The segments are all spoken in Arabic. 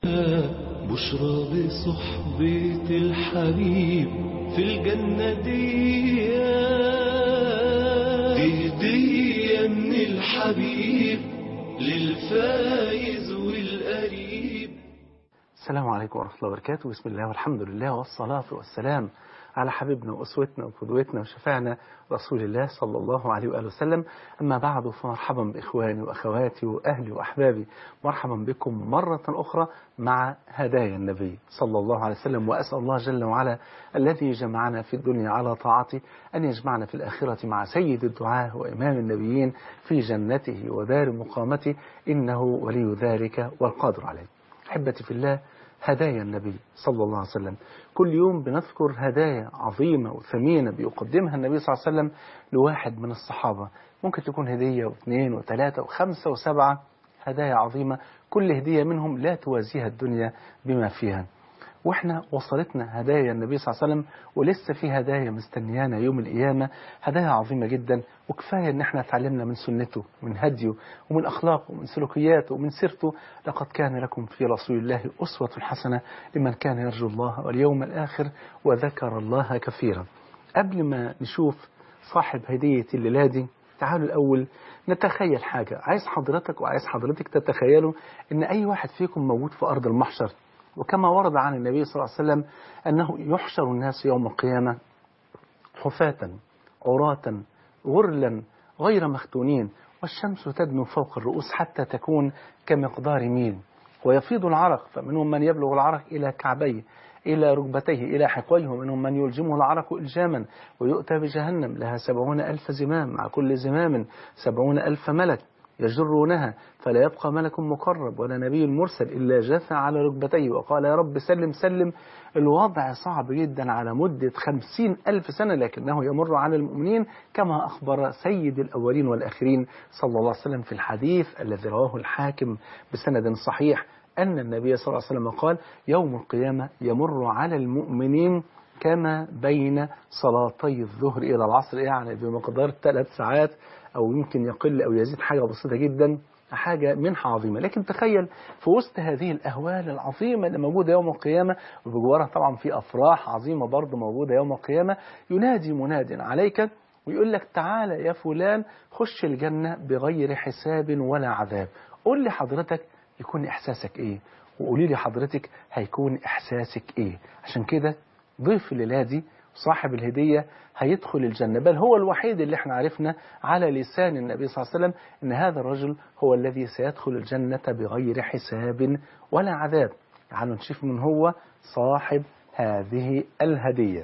بشرى بصحبة الحبيب في الجنة دي هدية من الحبيب للفايز والقريب. السلام عليكم ورحمة الله وبركاته. بسم الله والحمد لله والصلاة والسلام على حبيبنا وأسوتنا وقدوتنا وشفاعنا رسول الله صلى الله عليه وآله وسلم. أما بعد، فمرحبا بإخواني وأخواتي وأهلي وأحبابي، مرحبا بكم مرة أخرى مع هدايا النبي صلى الله عليه وسلم. وأسأل الله جل وعلا الذي جمعنا في الدنيا على طاعته أن يجمعنا في الآخرة مع سيد الدعاة وإمام النبيين في جنته ودار مقامته، إنه ولي ذلك والقادر عليه. أحبتي في الله، هدايا النبي صلى الله عليه وسلم كل يوم بنذكر هدايا عظيمة وثمينة بيقدمها النبي صلى الله عليه وسلم لواحد من الصحابة. ممكن تكون هدية واثنين وثلاثة وخمسة وسبعة، هدايا عظيمة كل هدية منهم لا توازيها الدنيا بما فيها. واحنا وصلتنا هدايا النبي صلى الله عليه وسلم، ولسه في هدايا مستنيانا يوم القيامة، هدايا عظيمة جدا. وكفاية ان احنا اتعلمنا من سنته ومن هديه ومن اخلاقه ومن سلوكياته ومن سيرته. لقد كان لكم في رسول الله أسوة حسنة لمن كان يرجو الله واليوم الآخر وذكر الله كثيرا. قبل ما نشوف صاحب هدية الليلة دي، تعالوا الأول نتخيل حاجة. عايز حضرتك وعايز حضرتك تتخيلوا ان اي واحد فيكم موجود في أرض المحشر، وكما ورد عن النبي صلى الله عليه وسلم أنه يحشر الناس يوم القيامة حفاة عراة غرلا غير مختونين، والشمس تدنو فوق الرؤوس حتى تكون كمقدار ميل، ويفيض العرق، فمنهم من يبلغ العرق إلى كعبيه إلى ركبتيه إلى حقويه، ومنهم من يلجمه العرق إلجاما، ويؤتى بجهنم لها 70,000 زمام، مع كل زمام 70,000 ملك يجرونها، فلا يبقى ملك مقرب ولا نبي مرسل إلا جثى على ركبتيه وقال يا رب سلم سلم. الوضع صعب جدا على مدة 50,000 سنة، لكنه يمر على المؤمنين كما أخبر سيد الأولين والآخرين صلى الله عليه وسلم في الحديث الذي رواه الحاكم بسند صحيح أن النبي صلى الله عليه وسلم قال يوم القيامة يمر على المؤمنين كما بين صلاتي الظهر إلى العصر، يعني بمقدار 3 ساعات أو يمكن يقل أو يزيد، حاجة بسيطة جدا، حاجة منحة عظيمة. لكن تخيل في وسط هذه الأهوال العظيمة اللي موجودة يوم القيامة، وبجوارها طبعا في أفراح عظيمة برضه موجودة يوم القيامة، ينادي مناد عليك ويقول لك تعالى يا فلان خش الجنة بغير حساب ولا عذاب. قول لي حضرتك يكون إحساسك إيه، وقولي لي حضرتك هيكون إحساسك إيه. عشان كده ضيف الليلة دي صاحب الهدية هيدخل الجنة، بل هو الوحيد اللي احنا عرفنا على لسان النبي صلى الله عليه وسلم ان هذا الرجل هو الذي سيدخل الجنة بغير حساب ولا عذاب. تعالوا نشوف من هو صاحب هذه الهدية.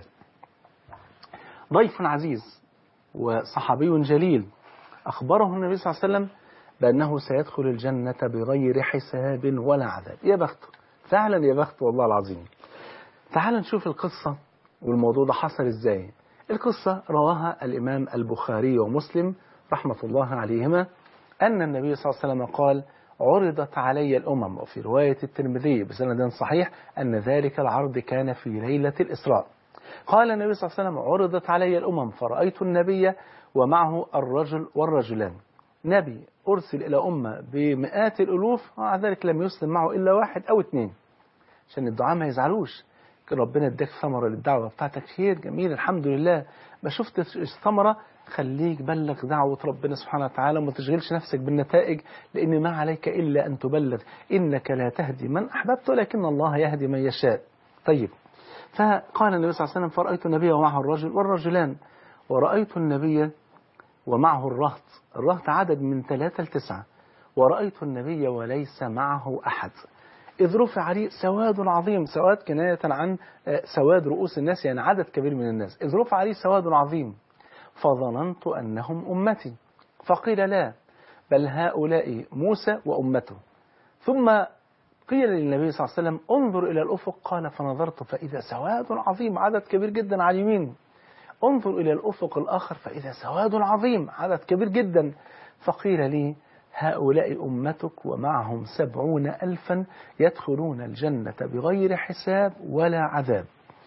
ضيف عزيز وصحابي جليل أخبره النبي صلى الله عليه وسلم بأنه سيدخل الجنة بغير حساب ولا عذاب. يا بخته، فعلا يا بخته والله العظيم. تعال نشوف القصة والموضوع ده حصل ازاي. القصة رواها الإمام البخاري ومسلم رحمة الله عليهما أن النبي صلى الله عليه وسلم قال عرضت علي الأمم، وفي رواية الترمذي بسند صحيح أن ذلك العرض كان في ليلة الإسراء. قال النبي صلى الله عليه وسلم عرضت علي الأمم فرأيت النبي ومعه الرجل والرجلان. نبي أرسل إلى أمة بمئات الألوف، ومع ذلك لم يسلم معه إلا 1 أو 2 عشان الدعاء ما يزعلوش. ربنا اداك ثمرة للدعوة بتاعتك، خير جميل الحمد لله. ما شفتش الثمرة، خليك بلغ دعوة ربنا سبحانه وتعالى وما تشغلش نفسك بالنتائج، لأن ما عليك إلا أن تبلغ، إنك لا تهدي من أحببت ولكن الله يهدي من يشاء. طيب، فقال النبي صلى الله عليه وسلم فرأيت النبي ومعه الرجل والرجلان، ورأيت النبي ومعه الرهط. الرهط عدد من 3 ل 9، ورأيت النبي وليس معه أحد، إذ رفع لي سواد عظيم. سواد كناية عن سواد رؤوس الناس، يعني عدد كبير من الناس. إذ رفع لي سواد عظيم فظننت أنهم أمتي، فقيل لا بل هؤلاء موسى وأمته. ثم قيل للنبي صلى الله عليه وسلم انظر إلى الأفق، قال فنظرت فإذا سواد عظيم عدد كبير جدا على اليمين. انظر إلى الأفق الآخر فإذا سواد عظيم عدد كبير جدا. فقيل لي هؤلاء أمتك ومعهم 70,000 يدخلون الجنة بغير حساب ولا عذاب.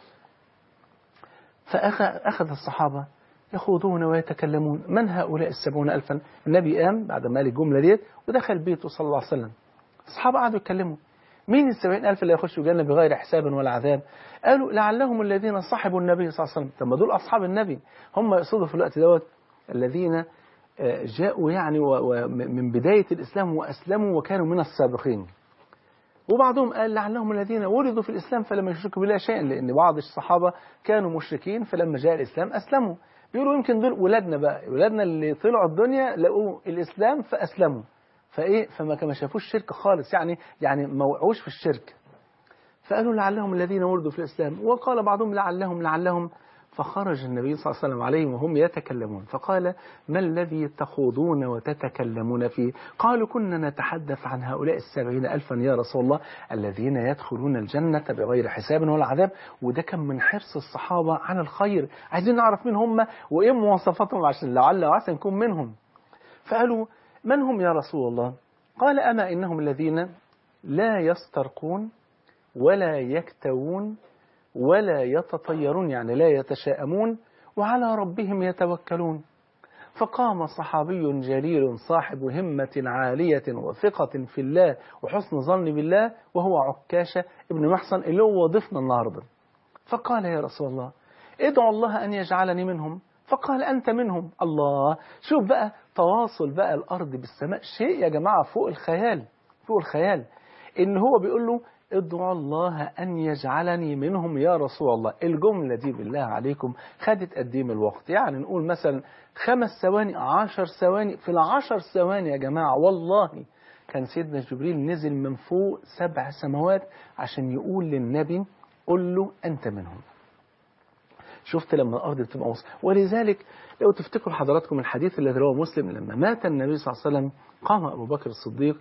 فأخذ الصحابة يخوضون ويتكلمون من هؤلاء 70,000. النبي قام بعد ما قال الجملة ديت ودخل بيته صلى الله عليه وسلم. الصحابة قعدوا يتكلموا مين 70,000 اللي يخشوا الجنة بغير حساب ولا عذاب؟ قالوا لعلهم الذين صحبوا النبي صلى الله عليه وسلم. طب ما دول أصحاب النبي، هم يقصدوا في الوقت دوت الذين جاءوا يعني من بداية الإسلام وأسلموا وكانوا من السابقين. وبعضهم قال لعلهم الذين ولدوا في الإسلام فلم يشركوا بالله شيئا، لأن بعض الصحابة كانوا مشركين فلما جاء الإسلام أسلموا. بيقولوا يمكن دول ولادنا بقى، ولادنا اللي طلعوا الدنيا لقوا الإسلام فأسلموا، فما شافوش الشرك خالص، يعني ما وقعوش في الشرك. فقالوا لعلهم الذين ولدوا في الإسلام. وقال بعضهم لعلهم. فخرج النبي صلى الله عليه وسلم عليهم وهم يتكلمون فقال ما الذي تخوضون وتتكلمون فيه؟ قالوا كنا نتحدث عن هؤلاء 70,000 يا رسول الله الذين يدخلون الجنة بغير حساب ولا عذاب. وده كان من حرص الصحابة عن الخير، عايزين نعرف مين هم وإيه مواصفاتهم عشان لعل وعسى نكون منهم. فقالوا من هم يا رسول الله؟ قال أما إنهم الذين لا يسترقون ولا يكتوون ولا يتطيرون، يعني لا يتشاءمون، وعلى ربهم يتوكلون. فقام صحابي جليل صاحب همة عالية وثقة في الله وحسن ظن بالله وهو عكاشة ابن محصن اللي هو ضيفنا النهاردة. فقال يا رسول الله ادعو الله أن يجعلني منهم. فقال أنت منهم. الله، شوف بقى تواصل بقى الأرض بالسماء، شيء يا جماعة فوق الخيال، فوق الخيال. إن هو بيقول له ادعو الله أن يجعلني منهم يا رسول الله. الجملة دي بالله عليكم خدت قد ايه من الوقت؟ يعني نقول مثلا 5 ثواني 10 ثواني. في ال10 ثواني يا جماعة والله كان سيدنا جبريل نزل من فوق 7 سماوات عشان يقول للنبي قل له أنت منهم. شفت لما الأرض بتبقى وسط. ولذلك لو تفتكروا حضراتكم الحديث الذي رواه مسلم لما مات النبي صلى الله عليه وسلم قام أبو بكر الصديق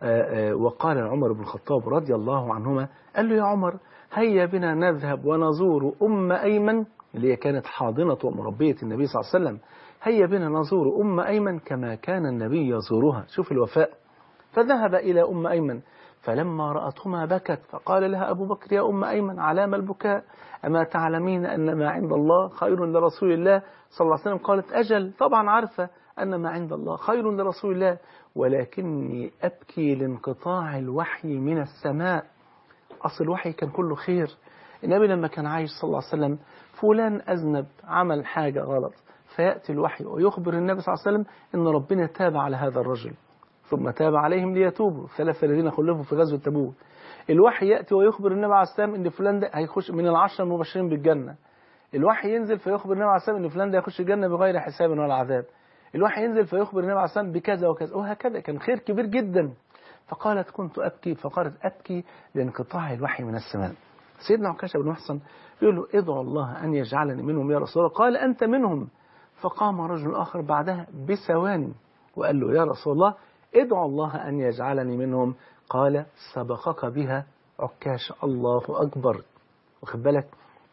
وقال لعمر بن الخطاب رضي الله عنهما، قال له يا عمر هيا بنا نذهب ونزور أم أيمن اللي هي كانت حاضنة ومربية النبي صلى الله عليه وسلم، هيا بنا نزور أم أيمن كما كان النبي يزورها. شوف الوفاء. فذهب إلى أم أيمن فلما رأتهما بكت فقال لها أبو بكر يا أم أيمن علام البكاء؟ أما تعلمين أن ما عند الله خير لرسول الله صلى الله عليه وسلم؟ قالت أجل، طبعا عارفة أن ما عند الله خير لرسول الله، ولكني أبكي لانقطاع الوحي من السماء. أصل الوحي كان كله خير. النبي لما كان عايش صلى الله عليه وسلم فلان أذنب عمل حاجة غلط فيأتي الوحي ويخبر النبي صلى الله عليه وسلم أن ربنا تاب على هذا الرجل ثم تاب عليهم ليتوبوا 3 الذين خلفوا في غزوة تبوك. الوحي يأتي ويخبر النبي عليه السلام أن فلان ده هيخش من 10 المبشرين بالجنة. الوحي ينزل فيخبر النبي عليه السلام أن فلان ده هيخش الجنة بغير حساب ولا عذاب. الوحي ينزل فيخبر النبي عليه السلام بكذا وكذا، وهكذا كان خير كبير جدا. فقالت كنت أبكي، فقالت أبكي لانقطاع الوحي من السماء. سيدنا عكاشة بن محصن يقول له ادعو الله أن يجعلني منهم يا رسول الله. قال أنت منهم. فقام رجل آخر بعدها بثواني وقال له يا رسول الله ادعو الله أن يجعلني منهم. قال سبقك بها عكاشة. الله أكبر. واخد بالك؟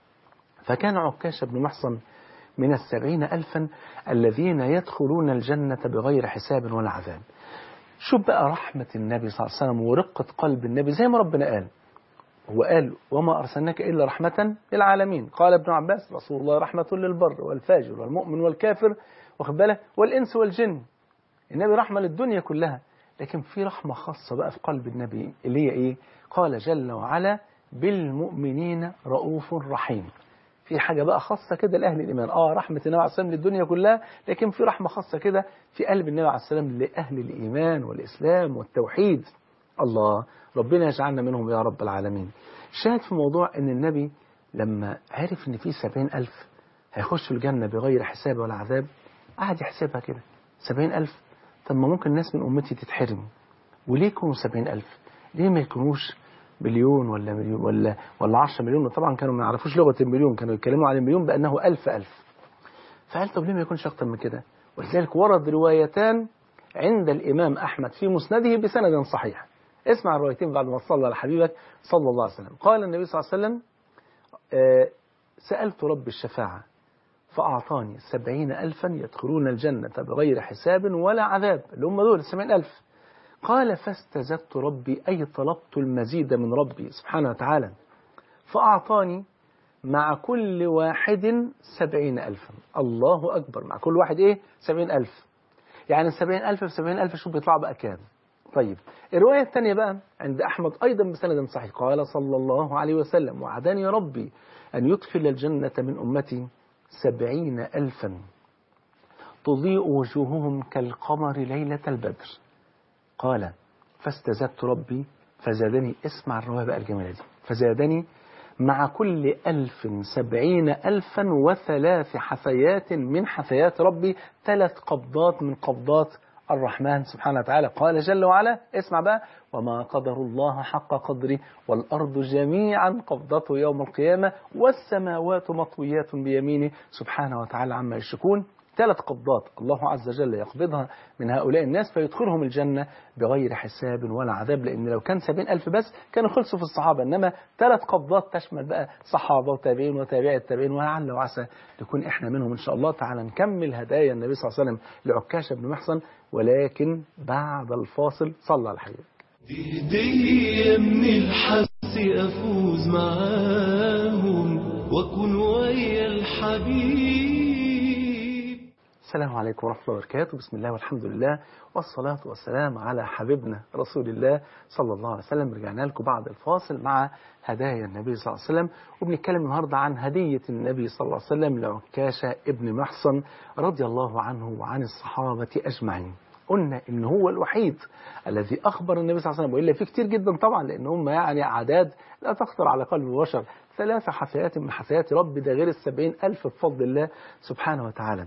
فكان عكاشة بن محصن من 70,000 الذين يدخلون الجنة بغير حساب ولا عذاب. شوف بقى رحمة النبي صلى الله عليه وسلم ورقة قلب النبي زي ما ربنا قال. هو قال وما أرسلناك إلا رحمة للعالمين. قال ابن عباس رسول الله رحمة للبر والفاجر والمؤمن والكافر، واخد بالك، والإنس والجن. النبي رحمة للدنيا كلها، لكن في رحمة خاصة بقى في قلب النبي اللي هي إيه؟ قال جل وعلا بالمؤمنين رؤوف رحيم. في حاجة بقى خاصة كده لأهل الإيمان. رحمة النبي عليه السلام للدنيا كلها، لكن في رحمة خاصة كده في قلب النبي عليه السلام لأهل الإيمان والإسلام والتوحيد. الله، ربنا يجعلنا منهم يا رب العالمين. شاهد في موضوع أن النبي لما عرف أن في 70,000 هيخشوا الجنة بغير حساب ولا عذاب قعد يحسبها كده. 70,000، طب ما ممكن الناس من أمتي تتحرم، وليه يكونوا 70,000؟ ليه ما يكونوش مليون ولا مليون ولا 10 مليون؟ طبعا كانوا ما يعرفوش لغة المليون، كانوا يتكلموا عن المليون بأنه 1000. فقال طب ليه ما يكونش أكتر من كده؟ ولذلك ورد روايتان عند الإمام أحمد في مسنده بسند صحيح. اسمع الروايتين بعد ما صلى على حبيبك صلى الله عليه وسلم. قال النبي صلى الله عليه وسلم سألت رب الشفاعة فأعطاني 70,000 يدخلون الجنة بغير حساب ولا عذاب، اللي هم دول 70,000. قال فاستزدت ربي، أي طلبت المزيد من ربي سبحانه وتعالى، فأعطاني مع كل واحد 70,000. الله أكبر، مع كل واحد إيه؟ 70,000. يعني 70,000 في 70,000 شوف بيطلع بقى كام؟ طيب الرواية الثانية بقى عند أحمد أيضا بسند صحيح، قال صلى الله عليه وسلم: وعدني ربي أن يدخل الجنة من أمتي 70,000 تضيء وجوههم كالقمر ليلة البدر. قال: فاستزدت ربي فزادني، اسمع الرواية بقى الجميلة دي، فزادني مع كل 1000 70,000 و3 حثيات من حثيات ربي، 3 قبضات من قبضات الرحمن سبحانه وتعالى. قال جل وعلا، اسمع بقى: وما قدر الله حق قدره والأرض جميعا قبضته يوم القيامة والسماوات مطويات بيمينه سبحانه وتعالى عما يشركون. 3 قبضات الله عز وجل يقبضها من هؤلاء الناس فيدخلهم الجنة بغير حساب ولا عذاب، لأن لو كان 70,000 بس كانوا خلصوا في الصحابة، إنما 3 قبضات تشمل بقى صحابة وتابعين وتابع التابعين، ولعل وعسى نكون إحنا منهم إن شاء الله. تعالى نكمل هدايا النبي صلى الله عليه وسلم لعكاشة بن محصن، ولكن بعد الفاصل. صلى على الحبيب. هدية من الحس أفوز معاهم وأكون ويا الحبيب. السلام عليكم ورحمة الله وبركاته. بسم الله والحمد لله والصلاة والسلام على حبيبنا رسول الله صلى الله عليه وسلم. رجعنا لكم بعد الفاصل مع هدايا النبي صلى الله عليه وسلم، وبنتكلم النهاردة عن هدية النبي صلى الله عليه وسلم لعكاشة ابن محصن رضي الله عنه وعن الصحابة أجمعين. قلنا إن هو الوحيد الذي أخبر النبي صلى الله عليه وسلم، وإلا في كتير جدا طبعا، لأن هم يعني أعداد لا تخطر على قلب البشر. 3 حثيات من حثيات رب، ده غير 70,000 بفضل الله سبحانه وتعالى.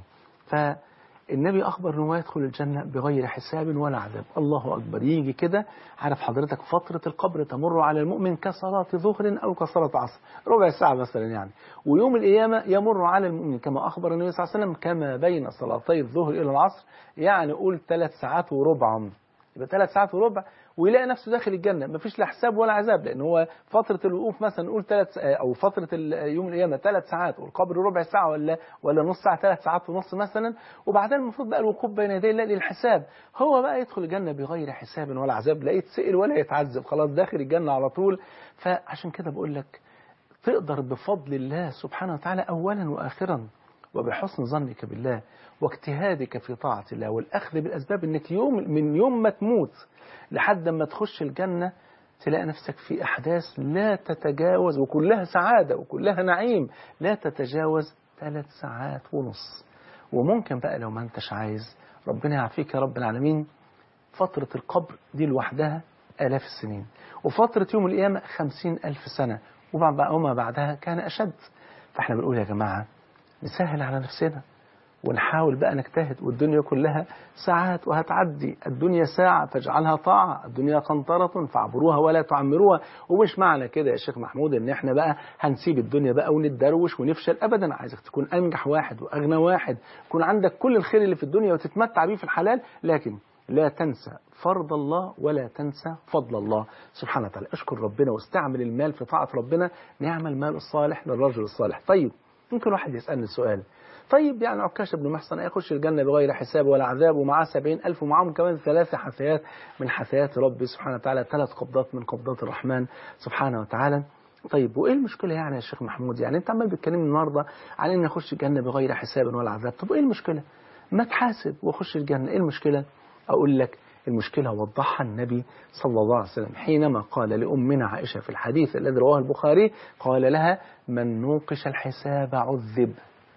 فالنبي أخبر أنه يدخل الجنة بغير حساب ولا عذاب. الله أكبر. يجي كده، عارف حضرتك فترة القبر تمر على المؤمن كصلاة ظهر أو كصلاة عصر، ربع ساعة مثلا يعني. ويوم القيامة يمر على المؤمن كما أخبر النبي صلى الله عليه وسلم كما بين صلاتي الظهر إلى العصر، يعني قول 3 ساعات وربع، يبقى 3 ساعات وربع، ويلاقي نفسه داخل الجنة مفيش لا حساب ولا عذاب، لأن هو فترة الوقوف مثلا نقول 3 أو فترة يوم القيامة 3 ساعات، والقبر ربع ساعة ولا نص ساعة، 3 ساعات ونص مثلا. وبعدين المفروض بقى الوقوف بين يدي الله للحساب. هو بقى يدخل الجنة بغير حساب ولا عذاب، لا يتسئل ولا يتعذب، خلاص داخل الجنة على طول. فعشان كده بقول لك تقدر بفضل الله سبحانه وتعالى أولا وآخرا، وبحسن ظنك بالله واجتهادك في طاعة الله والأخذ بالأسباب، إنك من يوم ما تموت لحد ما تخش الجنة تلاقي نفسك في أحداث لا تتجاوز، وكلها سعادة وكلها نعيم، لا تتجاوز 3 ساعات ونص. وممكن بقى لو ما انتش عايز، ربنا يعافيك يا رب العالمين، فترة القبر دي لوحدها آلاف السنين، وفترة يوم القيامة 50,000 سنة، وما بعدها كان أشد. فاحنا بنقول يا جماعة نسهل على نفسنا ونحاول بقى نجتهد، والدنيا كلها ساعات وهتعدي. الدنيا ساعة فاجعلها طاعة، الدنيا قنطرة فاعبروها ولا تعمروها. ومش معنى كده يا شيخ محمود ان احنا بقى هنسيب الدنيا بقى ونتدروش ونفشل ابدا. عايزك تكون انجح واحد واغنى واحد، يكون عندك كل الخير اللي في الدنيا وتتمتع بيه في الحلال، لكن لا تنسى فرض الله ولا تنسى فضل الله سبحانه وتعالى. اشكر ربنا واستعمل المال في طاعة ربنا، نعم المال الصالح للرجل الصالح. طيب ممكن واحد يسألني سؤال، طيب يعني عكاشة بن محصن يخش الجنة بغير حساب ولا عذاب، ومعاه 70,000 ومعاهم كمان 3 حثيات من حثيات ربي سبحانه وتعالى، 3 قبضات من قبضات الرحمن سبحانه وتعالى. طيب وإيه المشكلة يعني يا شيخ محمود؟ يعني أنت عمال بتكلمني النهاردة عن إن أخش الجنة بغير حساب ولا عذاب، طب إيه المشكلة؟ ما تحاسب وأخش الجنة، إيه المشكلة؟ أقول لك المشكلة وضحها النبي صلى الله عليه وسلم حينما قال لأمنا عائشة في الحديث الذي رواه البخاري، قال لها: من نوقش الحساب عذب.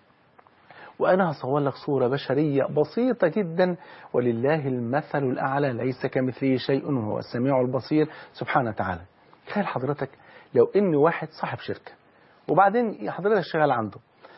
وأنا هصور لك صورة بشرية بسيطة جدا، ولله المثل الأعلى، ليس كمثله شيء وهو السميع البصير سبحانه وتعالى. تخيل حضرتك لو إن واحد صاحب شركة، وبعدين حضرتك شغال عنده،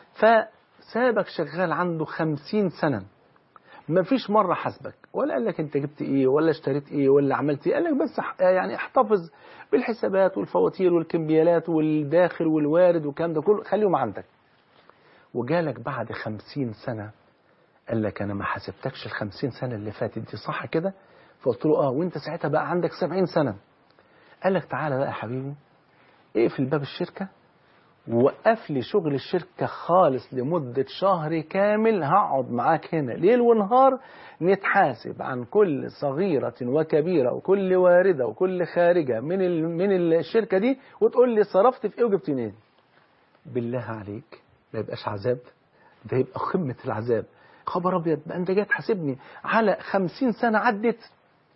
فسابك شغال عنده 50 سنة، ما فيش مرة حسبك ولا قال لك انت جبت ايه ولا اشتريت ايه ولا عملت ايه، قال لك بس يعني احتفظ بالحسابات والفواتير والكمبيالات والداخل والوارد والكلام ده كله خليهم عندك. وجالك بعد 50 سنة قال لك انا ما حسبتكش 50 سنة اللي فاتت دي، صح كده؟ فقلت له وانت ساعتها بقى عندك 70 سنة. قال لك تعالى بقى يا حبيبي اقفل باب الشركة ووقف لي شغل الشركة خالص لمدة شهر كامل، هقعد معاك هنا ليل ونهار نتحاسب عن كل صغيرة وكبيرة وكل واردة وكل خارجة من الشركة دي، وتقول لي صرفت في ايه وجبت منين. بالله عليك ما يبقاش عذاب؟ ده يبقى قمة العذاب. خبر ابيض بقى انت جاي تحاسبني على 50 سنة عدت؟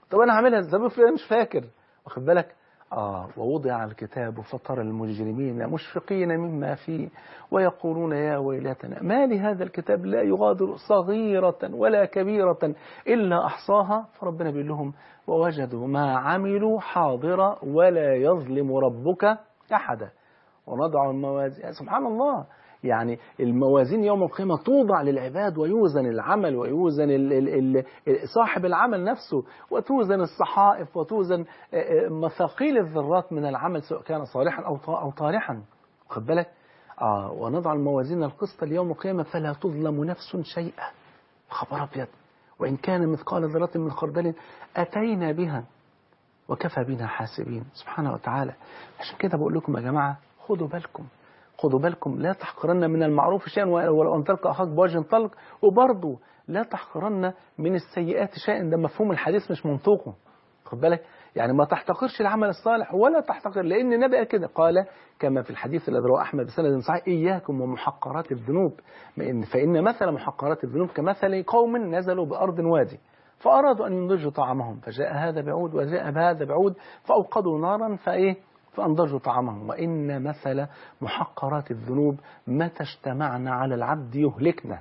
طب أنا هعملها إزاي؟ أنا مش فاكر، واخد بالك؟ ووضع الكتاب فترى المجرمين مشفقين مما فيه ويقولون يا ويلتنا ما لهذا الكتاب لا يغادر صغيرة ولا كبيرة إلا أحصاها. فربنا بيقول لهم ووجدوا ما عملوا حاضرا ولا يظلم ربك أحدا. ونضع الموازين، سبحان الله، يعني الموازين يوم القيامة توضع للعباد ويوزن العمل ويوزن صاحب العمل نفسه، وتوزن الصحائف وتوزن مثاقيل الذرات من العمل سواء كان صالحا أو طارحا، خد بالك؟ ونضع الموازين القسط ليوم القيامة فلا تظلم نفس شيئا. خبر أبيض، وإن كان مثقال ذرة من خردل أتينا بها وكفى بنا حاسبين، سبحانه وتعالى. عشان كده بقول لكم يا جماعة خدوا بالكم لا تحقرن من المعروف شيئا ولو أن تلقى أخاك بوجه طلق، وبرضه لا تحقرن من السيئات شيئا، ده مفهوم الحديث مش منطوقه، خد بالك؟ يعني ما تحتقرش العمل الصالح ولا تحتقر، لأن النبي كده قال كما في الحديث الذي رواه أحمد بسند صحيح إياكم ومحقرات الذنوب فإن مثل محقرات الذنوب كمثل قوم نزلوا بأرض وادي فأرادوا أن ينضجوا طعامهم فجاء هذا بعود وجاء هذا بعود فأوقدوا نارا فأنضجوا طعامهم. وإن مثل محقرات الذنوب متى اجتمعنا على العبد يهلكنا.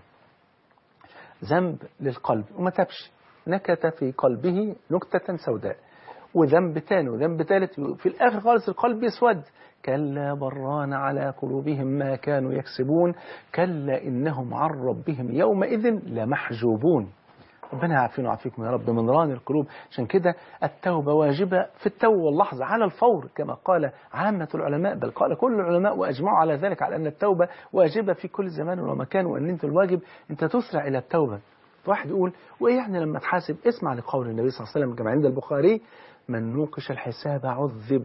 ذنب للقلب وما تبش نكت في قلبه نكتة سوداء، وذنب تاني وذنب ثالث، في الآخر خالص القلب يسود. كلا بران على قلوبهم ما كانوا يكسبون كلا إنهم عن ربهم يومئذ لمحجوبون. ربنا يعافينا ويعافيكم يا رب من ران القلوب. عشان كده التوبة واجبة في التو واللحظة على الفور كما قال عامة العلماء، بل قال كل العلماء وأجمعوا على ذلك على أن التوبة واجبة في كل زمان ومكان، وأن أنت الواجب أنت تسرع إلى التوبة. واحد يقول وإيه يعني لما تحاسب؟ اسمع لقول النبي صلى الله عليه وسلم كما عند البخاري من نوقش الحساب عذب.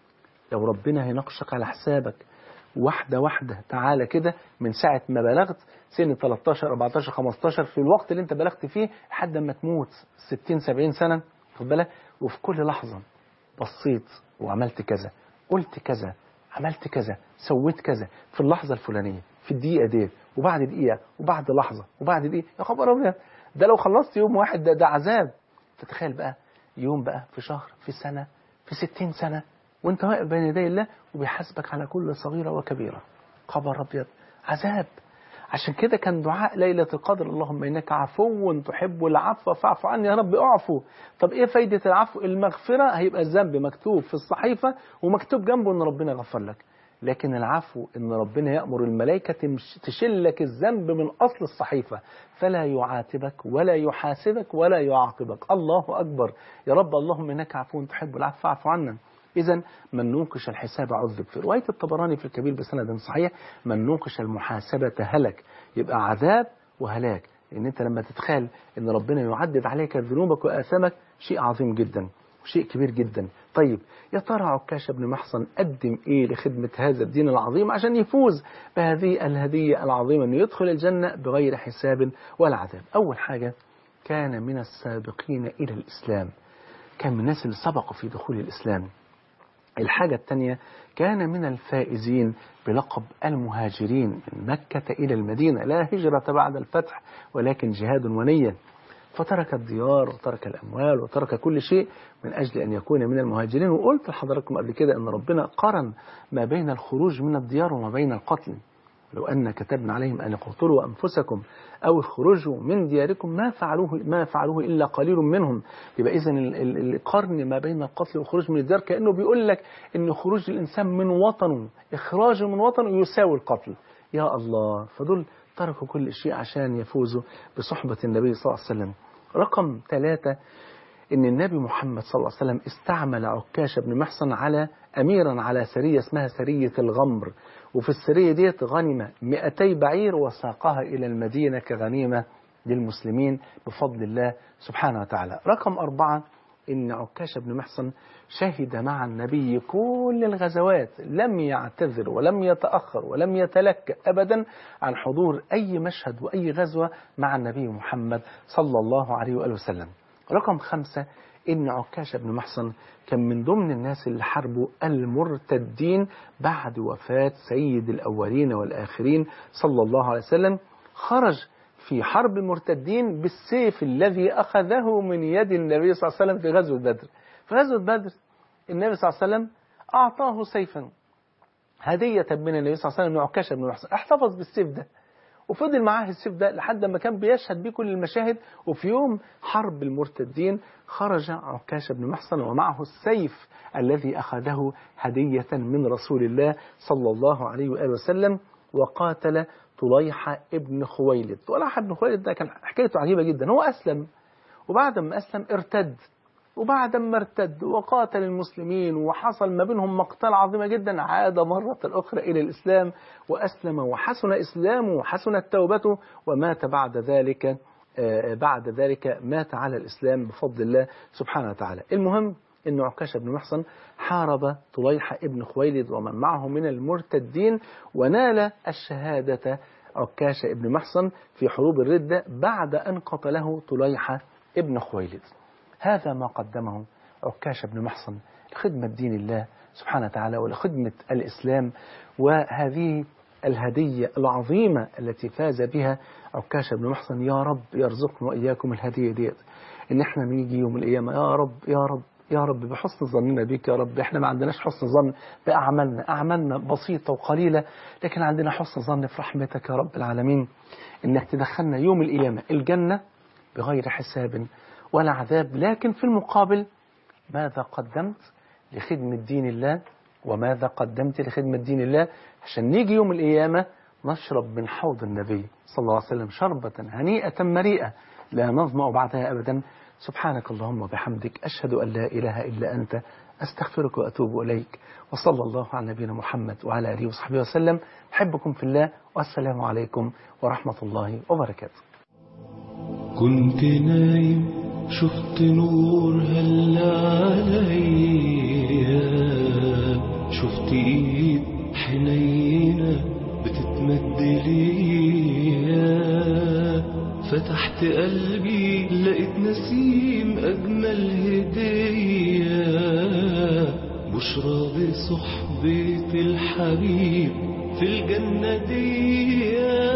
لو ربنا هيناقشك على حسابك واحدة واحدة، تعالى كده من ساعة ما بلغت سن 13 14 15 في الوقت اللي انت بلغت فيه لحد ما تموت 60 70 سنة، خد بالك، وفي كل لحظة بصيت وعملت كذا، قلت كذا، عملت كذا، سويت كذا في اللحظة الفلانية في الدقيقة دي وبعد دقيقة وبعد لحظة وبعد دقيقة. يا خبر أبيض، ده لو خلصت يوم واحد ده عذاب. تتخيل بقى يوم بقى في شهر في سنة في 60 سنة وانت واقف بين يدي الله وبيحاسبك على كل صغيرة وكبيرة. خبر أبيض، عذاب. عشان كده كان دعاء ليلة القدر اللهم إنك عفو تحب العفو فاعف عني يا رب اعفو. طب إيه فايدة العفو؟ المغفرة هيبقى الذنب مكتوب في الصحيفة ومكتوب جنبه إن ربنا غفر لك، لكن العفو إن ربنا يأمر الملائكة تشيل لك الذنب من أصل الصحيفة فلا يعاتبك ولا يحاسبك ولا يعاقبك. الله أكبر يا رب، اللهم إنك عفو تحب العفو فاعف عنا. إذن من نوقش الحساب عذب. في رواية الطبراني في الكبير بسند صحيح من نوقش المحاسبة هلك. يبقى عذاب وهلاك، لأن أنت لما تتخيل أن ربنا يعدد عليك ذنوبك وآثامك شيء عظيم جدا وشيء كبير جدا. طيب يا ترى عكاشة بن محصن قدم إيه لخدمة هذا الدين العظيم عشان يفوز بهذه الهدية العظيمة أنه يدخل الجنة بغير حساب ولا عذاب؟ أول حاجة كان من السابقين إلى الإسلام، كان من الناس اللي سبقوا في دخول الإسلام. الحاجة الثانية كان من الفائزين بلقب المهاجرين من مكة إلى المدينة، لا هجرة بعد الفتح ولكن جهاد ونية، فترك الديار وترك الأموال وترك كل شيء من أجل أن يكون من المهاجرين. وقلت لحضراتكم قبل كده أن ربنا قرن ما بين الخروج من الديار وما بين القتل. لو أن كتبنا عليهم أن اقتلوا أنفسكم أو اخرجوا من دياركم ما فعلوه إلا قليل منهم. يبقى إذن القرن ما بين القتل والخروج من الديار كأنه بيقول لك أن خروج الإنسان من وطنه إخراجه من وطنه يساوي القتل. يا الله، فدول تركوا كل شيء عشان يفوزوا بصحبة النبي صلى الله عليه وسلم. رقم 3 إن النبي محمد صلى الله عليه وسلم استعمل عكاشة بن محصن أميرا على سرية اسمها سرية الغمر، وفي السرية ديت غنم 200 بعير وساقها إلى المدينة كغنيمة للمسلمين بفضل الله سبحانه وتعالى. رقم 4 إن عكاشة بن محصن شهد مع النبي كل الغزوات، لم يعتذر ولم يتأخر ولم يتلكأ أبدا عن حضور أي مشهد وأي غزوة مع النبي محمد صلى الله عليه وآله وسلم. رقم 5 إن عكاشة بن محصن كان من ضمن الناس اللي حاربوا المرتدين بعد وفاة سيد الأولين والآخرين صلى الله عليه وسلم. خرج في حرب المرتدين بالسيف الذي أخذه من يد النبي صلى الله عليه وسلم في غزوة بدر. في غزوة بدر النبي صلى الله عليه وسلم أعطاه سيفا هدية من النبي صلى الله عليه وسلم لعكاشة بن محصن. احتفظ بالسيف ده وفضل معاه السيف ده لحد ما كان بيشهد بيه كل المشاهد. وفي يوم حرب المرتدين خرج عكاشة بن محصن ومعه السيف الذي أخذه هدية من رسول الله صلى الله عليه وآله وسلم، وقاتل طليحة ابن خويلد. طليحة ابن خويلد ده كان حكايته عجيبة جدا. هو أسلم، وبعد ما أسلم ارتد، وبعد ما ارتد وقاتل المسلمين وحصل ما بينهم مقتل عظيمة جدا، عاد مرة أخرى إلى الإسلام وأسلم وحسن إسلامه وحسنت توبته، ومات بعد ذلك مات على الإسلام بفضل الله سبحانه وتعالى. المهم أن عكاشة بن محصن حارب طليحة ابن خويلد ومن معه من المرتدين، ونال الشهادة عكاشة ابن محصن في حروب الردة بعد أن قتله طليحة ابن خويلد. هذا ما قدمه عكاشة بن محصن لخدمة دين الله سبحانه وتعالى ولخدمة الإسلام، وهذه الهدية العظيمة التي فاز بها عكاشة بن محصن. يا رب يرزقنا وإياكم الهدية ديت، إن احنا نيجي يوم القيامة يا رب يا رب يا رب بحسن ظننا بك يا رب. احنا ما عندناش حسن ظن بأعمالنا، أعمالنا بسيطة وقليلة، لكن عندنا حسن ظن في رحمتك يا رب العالمين، إنك تدخلنا يوم القيامة الجنة بغير حساب ولا عذاب. لكن في المقابل ماذا قدمت لخدمة دين الله، وماذا قدمت لخدمة دين الله، عشان نيجي يوم القيامة نشرب من حوض النبي صلى الله عليه وسلم شربة هنيئة مريئة لا نظمأ بعدها أبدا. سبحانك اللهم وبحمدك، أشهد أن لا إله إلا أنت، أستغفرك وأتوب إليك، وصلى الله على نبينا محمد وعلى آله وصحبه وسلم. أحبكم في الله، والسلام عليكم ورحمة الله وبركاته. كنت نايم شفت نور هلا عليا، شفت ايد حنينة بتتمد ليا، فتحت قلبي لقيت نسيم أجمل هدية، بشرى بصحبة الحبيب في الجنة دي.